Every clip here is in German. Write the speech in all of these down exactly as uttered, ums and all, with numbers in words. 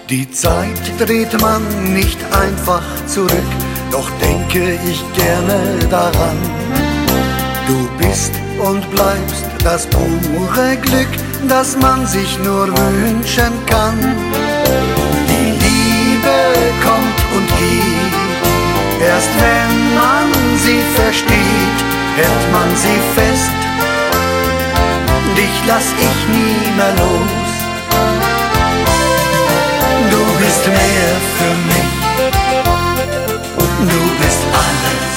Die Zeit dreht man nicht einfach zurück, doch denke ich gerne daran. Du bist und bleibst das pure Glück, das man sich nur wünschen kann. Die Liebe kommt und geht, erst wenn man sie versteht, hält man sie fest. Dich lass ich nie mehr los. Du bist mehr für mich, du bist alles,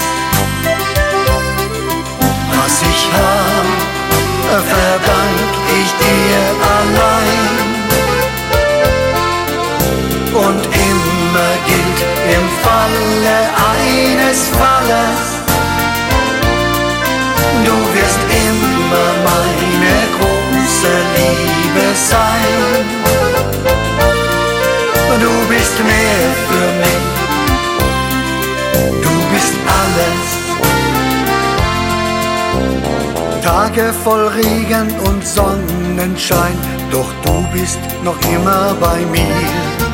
was ich hab, verdank ich dir allein. Und immer gilt im Falle eines Falles, du wirst immer meine große Liebe sein. Du bist mehr für mich, du bist alles. Tage voll Regen und Sonnenschein, doch du bist noch immer bei mir.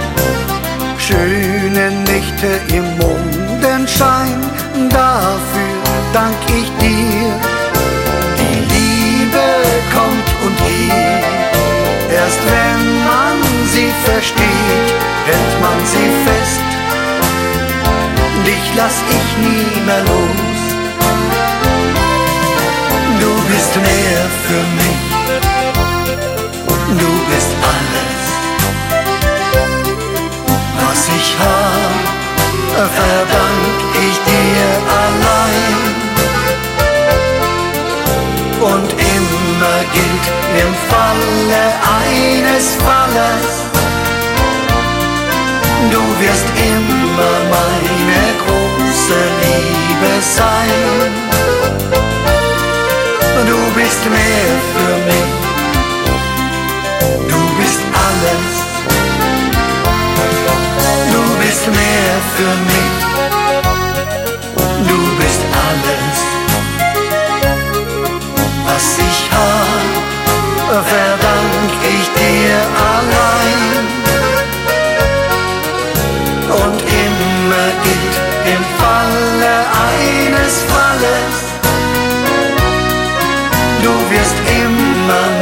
Schöne Nächte im Mondenschein, dafür dank ich dir. Die Liebe kommt und geht, erst wenn man sie versteht, hält man sie fest. Dich lass ich nie mehr los. Du bist mehr für mich, du bist alles, was ich hab, verdank ich dir allein. Und immer gilt im Falle eines Falles, du wirst immer meine große Liebe sein. Du bist mehr für mich, du bist alles. Du bist mehr für mich, du bist alles, was ich hab, verdank ich dir allein. Und immer gilt im Falle eines Falles, du wirst immer